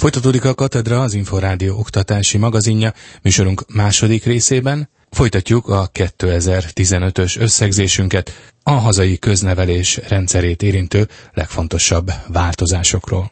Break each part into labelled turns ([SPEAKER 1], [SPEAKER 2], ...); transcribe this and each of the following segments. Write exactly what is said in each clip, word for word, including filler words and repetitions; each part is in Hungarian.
[SPEAKER 1] Folytatódik a Katedra, az Inforádió oktatási magazinja. Műsorunk második részében folytatjuk a kétezer-tizenötös összegzésünket a hazai köznevelés rendszerét érintő legfontosabb változásokról.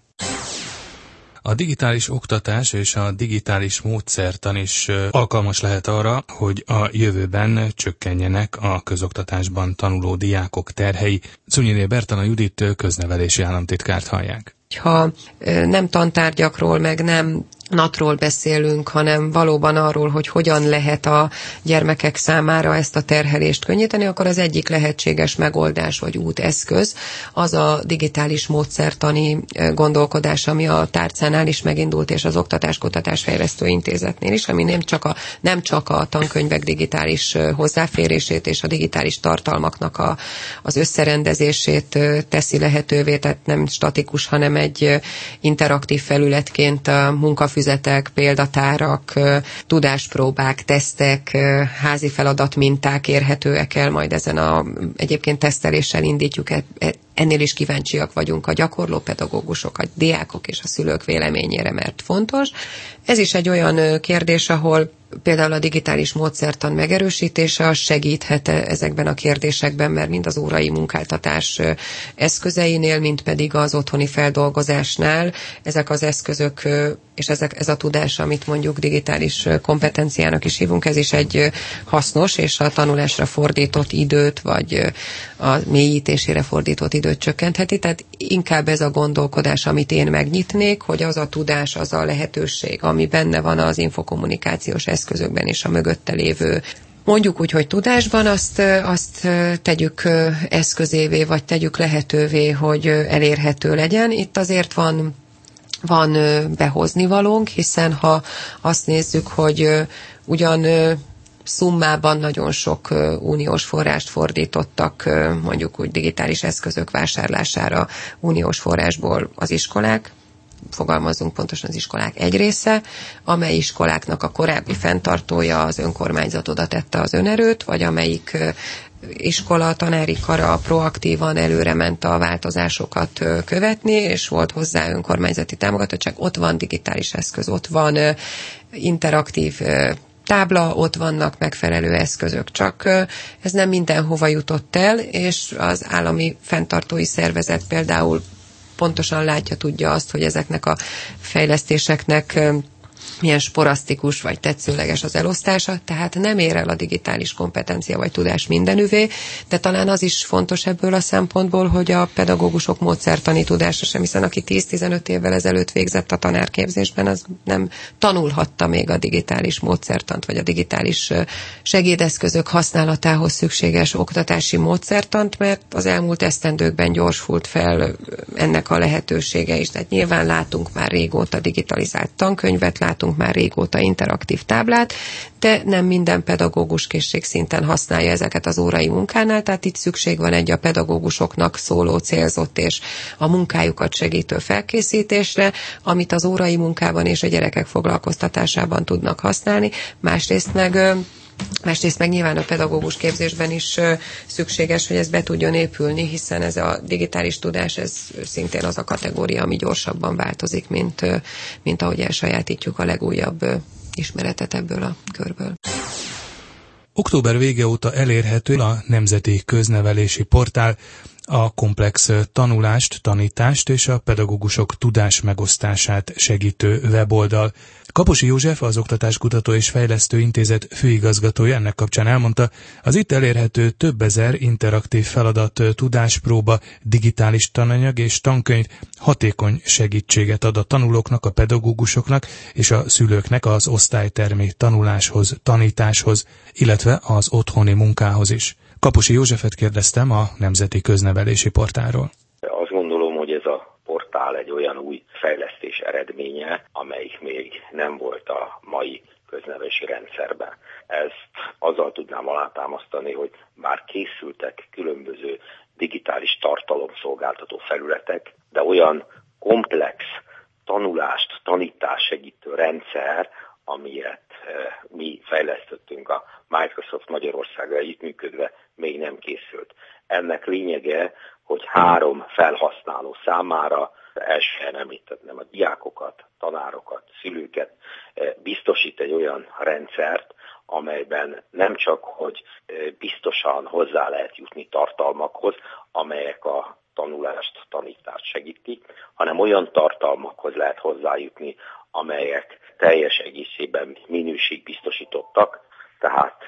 [SPEAKER 1] A digitális oktatás és a digitális módszertan is alkalmas lehet arra, hogy a jövőben csökkenjenek a közoktatásban tanuló diákok terhei. Czunyiné Bertalan Judit köznevelési államtitkárt hallják.
[SPEAKER 2] Ha nem tantárgyakról, meg nem natról beszélünk, hanem valóban arról, hogy hogyan lehet a gyermekek számára ezt a terhelést könnyíteni, akkor az egyik lehetséges megoldás vagy úteszköz az a digitális módszertani gondolkodás, ami a tárcánál is megindult, és az Oktatás-Kutatás Fejlesztő Intézetnél is, ami nem csak a, nem csak a tankönyvek digitális hozzáférését és a digitális tartalmaknak a, az összerendezését teszi lehetővé, tehát nem statikus, hanem egy interaktív felületként a munkafüzetek, példatárak, tudáspróbák, tesztek, házi feladatminták érhetőek el, majd ezen a egyébként teszteléssel indítjuk. Ennél is kíváncsiak vagyunk a gyakorló pedagógusok, a diákok és a szülők véleményére, mert fontos. Ez is egy olyan kérdés, ahol például a digitális módszertan megerősítése az segíthet ezekben a kérdésekben, mert mind az órai munkáltatás eszközeinél, mind pedig az otthoni feldolgozásnál ezek az eszközök és ezek, ez a tudás, amit mondjuk digitális kompetenciának is hívunk, ez is egy hasznos és a tanulásra fordított időt, vagy a mélyítésére fordított időt csökkentheti. Tehát inkább ez a gondolkodás, amit én megnyitnék, hogy az a tudás, az a lehetőség, ami benne van az infokommunikációs eszközökben és a mögötte lévő, mondjuk úgy, hogy tudásban, azt, azt tegyük eszközévé, vagy tegyük lehetővé, hogy elérhető legyen. Itt azért van van behozni valónk, hiszen ha azt nézzük, hogy ugyan szummában nagyon sok uniós forrást fordítottak mondjuk úgy digitális eszközök vásárlására uniós forrásból az iskolák, fogalmazunk pontosan az iskolák egy része, amely iskoláknak a korábbi fenntartója az önkormányzat oda tette az önerőt, vagy amelyik iskola, tanári kara proaktívan előre ment a változásokat követni, és volt hozzá önkormányzati támogatottság, ott van digitális eszköz, ott van interaktív tábla, ott vannak megfelelő eszközök, csak ez nem mindenhova jutott el, és az állami fenntartói szervezet például pontosan látja, tudja azt, hogy ezeknek a fejlesztéseknek milyen sporasztikus vagy tetszőleges az elosztása, tehát nem ér el a digitális kompetencia vagy tudás mindenüvé, de talán az is fontos ebből a szempontból, hogy a pedagógusok módszertani tudása sem, hiszen aki tíz-tizenöt évvel ezelőtt végzett a tanárképzésben, az nem tanulhatta még a digitális módszertant, vagy a digitális segédeszközök használatához szükséges oktatási módszertant, mert az elmúlt esztendőkben gyorsult fel ennek a lehetősége is. Tehát nyilván látunk már régóta digitalizált tankönyvet, látunk már régóta interaktív táblát, de nem minden pedagógus készségszinten használja ezeket az órai munkánál, tehát itt szükség van egy a pedagógusoknak szóló célzott és a munkájukat segítő felkészítésre, amit az órai munkában és a gyerekek foglalkoztatásában tudnak használni, másrészt meg Másrészt meg nyilván a pedagógus képzésben is szükséges, hogy ez be tudjon épülni, hiszen ez a digitális tudás, ez szintén az a kategória, ami gyorsabban változik, mint, mint ahogy elsajátítjuk a legújabb ismeretet ebből a körből.
[SPEAKER 1] Október vége óta elérhető a Nemzeti Köznevelési Portál, a komplex tanulást, tanítást és a pedagógusok tudás megosztását segítő weboldal. Kaposi József, az Oktatáskutató és Fejlesztő Intézet főigazgatója ennek kapcsán elmondta, az itt elérhető több ezer interaktív feladat, tudáspróba, digitális tananyag és tankönyv hatékony segítséget ad a tanulóknak, a pedagógusoknak és a szülőknek az osztálytermi tanuláshoz, tanításhoz, illetve az otthoni munkához is. Kaposi Józsefet kérdeztem a Nemzeti Köznevelési Portálról.
[SPEAKER 3] Azt gondolom, hogy ez a portál egy olyan új fejlesztés eredménye, amelyik még nem volt a mai köznevelési rendszerben. Ezt azzal tudnám alátámasztani, hogy bár készültek különböző digitális tartalomszolgáltató felületek, de olyan komplex tanulást, tanítást segítő rendszer, amilyet mi fejlesztettünk a Microsoft Magyarországgal együttműködve, még nem készült. Ennek lényege, hogy három felhasználó számára, elsően említettem a diákokat, tanárokat, szülőket biztosít egy olyan rendszert, amelyben nem csak, hogy biztosan hozzá lehet jutni tartalmakhoz, amelyek a tanulást, tanítást segítik, hanem olyan tartalmakhoz lehet hozzájutni, amelyek teljes egészében minőségbiztosítottak, tehát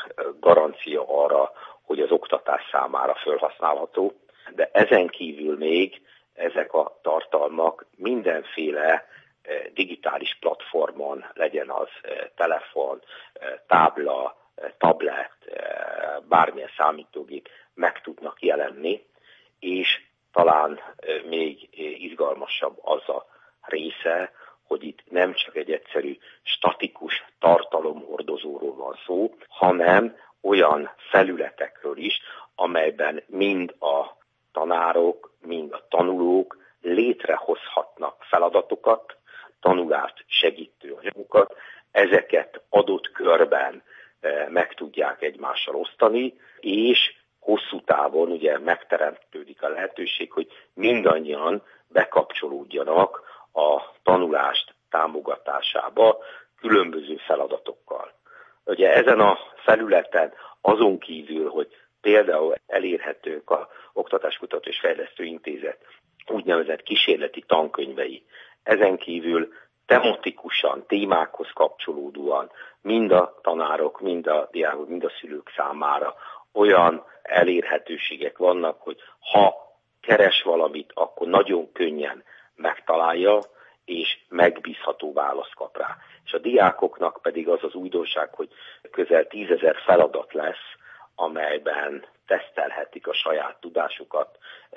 [SPEAKER 3] garancia arra, hogy az oktatás számára felhasználható, de ezen kívül még ezek a tartalmak mindenféle digitális platformon, legyen az telefon, tábla, tablet, bármilyen számítógép meg tudnak jelenni, és talán még izgalmasabb az a része, hogy itt nem csak egy egyszerű statikus tartalomhordozóról van szó, hanem olyan felületekről is, amelyben mind a tanárok, mind a tanulók létrehozhatnak feladatokat, tanulást segítő anyagokat, ezeket adott körben meg tudják egymással osztani, és hosszú távon ugye megteremtődik a lehetőség, hogy mindannyian bekapcsolódjanak a tanulást támogatásába különböző feladatokkal. Ugye ezen a felületen azon kívül, hogy például elérhetők a Oktatáskutató és Fejlesztő Intézet úgynevezett kísérleti tankönyvei, ezen kívül tematikusan, témákhoz kapcsolódóan mind a tanárok, mind a diákok, mind a szülők számára olyan elérhetőségek vannak, hogy ha keres valamit, akkor nagyon könnyen megtalálja, és megbízható választ kap rá. És a diákoknak pedig az az újdonság, hogy közel tízezer feladat lesz, amelyben tesztelhetik a saját tudásukat,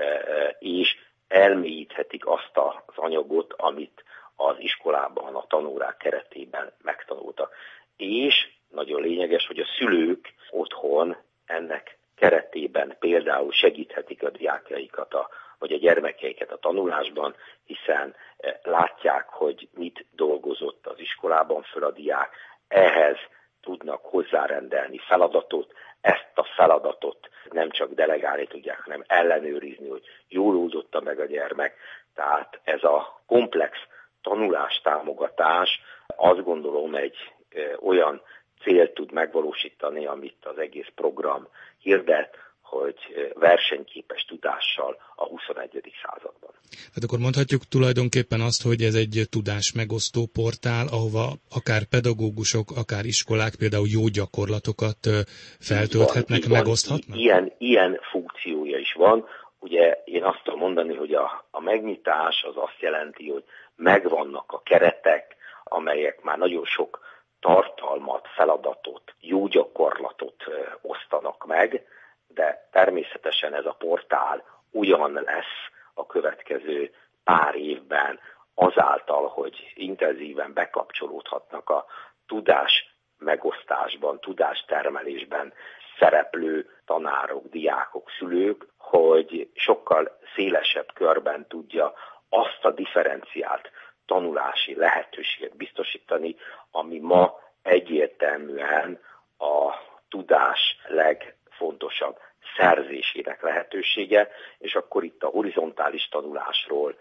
[SPEAKER 3] és elmélyíthetik azt az anyagot, amit az iskolában, a tanórák keretében megtanultak. És nagyon lényeges, hogy a szülők otthon ennek keretében például segíthetik a diákjaikat, a, vagy a gyermekeiket a tanulásban, hiszen látják, hogy mit dolgozott az iskolában föl a diák, ehhez tudnak hozzárendelni feladatot, ezt a feladatot nem csak delegálni tudják, hanem ellenőrizni, hogy jól oldotta meg a gyermek. Tehát ez a komplex tanulástámogatás azt gondolom egy e, olyan célt tud megvalósítani, amit az egész program hirdet, hogy versenyképes tudással a huszonegyedik században.
[SPEAKER 1] Hát akkor mondhatjuk tulajdonképpen azt, hogy ez egy tudás megosztó portál, ahova akár pedagógusok, akár iskolák például jó gyakorlatokat feltölthetnek, van, megoszthatnak?
[SPEAKER 3] Ilyen, ilyen funkciója is van. Ugye én azt tudom mondani, hogy a, a megnyitás az azt jelenti, hogy megvannak a keretek, amelyek már nagyon sok tartalmat, feladatot, jó gyakorlatot ö, osztanak meg, de természetesen ez a portál ugyan lesz a következő pár évben azáltal, hogy intenzíven bekapcsolódhatnak a tudás megosztásban, tudástermelésben szereplő tanárok, diákok, szülők, hogy sokkal szélesebb körben tudja azt a differenciált tanulási lehetőséget biztosítani, ami ma egyértelműen a tudás legfontosabb szerzésének lehetősége, és akkor itt a horizontális tanulásról,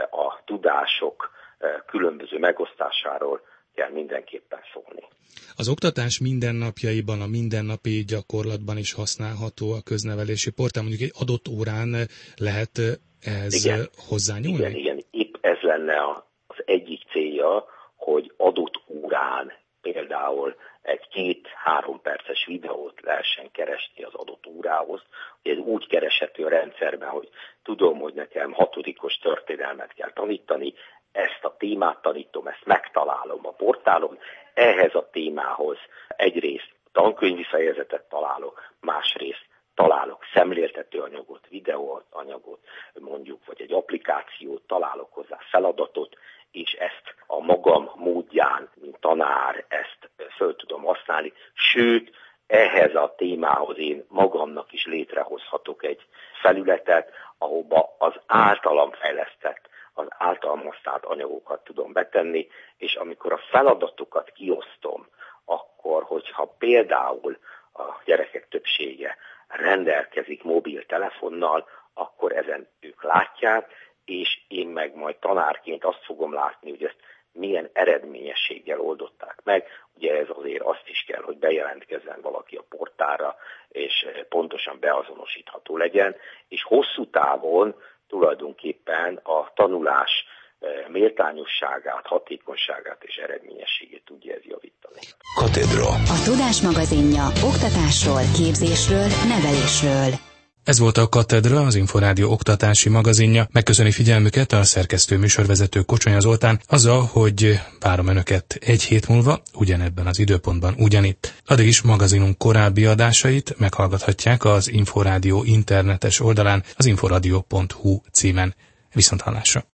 [SPEAKER 3] a tudások különböző megosztásáról kell mindenképpen szólni.
[SPEAKER 1] Az oktatás mindennapjaiban, a mindennapi gyakorlatban is használható a köznevelési portál, mondjuk egy adott órán lehet ehhez igen, hozzányúlni?
[SPEAKER 3] Igen, igen, épp ez lenne az egyik célja, hogy adott órán például egy két-három perces videót lehessen keresni az adott órához, hogy ez úgy kereshető a rendszerben, hogy tudom, hogy nekem hatodikos történelmet kell tanítani, ezt a témát tanítom, ezt megtalálom a portálon, ehhez a témához egyrészt tankönyvi fejezetet találok, másrészt találok szemléltető anyagot, videóanyagot mondjuk, vagy egy applikációt, találok hozzá feladatot, és ezt a magam módján, mint tanár, ezt föl tudom használni, sőt, ehhez a témához én magamnak is létrehozhatok egy felületet, ahova az általam fejlesztett, az általam használt anyagokat tudom betenni, és amikor a feladatokat kiosztom, akkor, hogyha például a gyerekek többsége rendelkezik mobiltelefonnal, akkor ezen ők látják, és én meg majd tanárként azt fogom látni, hogy ezt eredményességgel oldották meg. Ugye ez azért azt is kell, hogy bejelentkezzen valaki a portálra, és pontosan beazonosítható legyen, és hosszú távon tulajdonképpen a tanulás méltányosságát, hatékonyságát és eredményességét tudja ez javítani.
[SPEAKER 4] Katedra.
[SPEAKER 5] A Tudás magazinja oktatásról, képzésről, nevelésről.
[SPEAKER 1] Ez volt a Katedra, az Inforádió oktatási magazinja. Megköszöni figyelmüket a szerkesztő műsorvezető Kocsonya Zoltán azzal, hogy várom önöket egy hét múlva, ugyanebben az időpontban ugyanitt. Addig is magazinunk korábbi adásait meghallgathatják az Inforádió internetes oldalán, az inforadio pont hu címen. Viszonthallásra!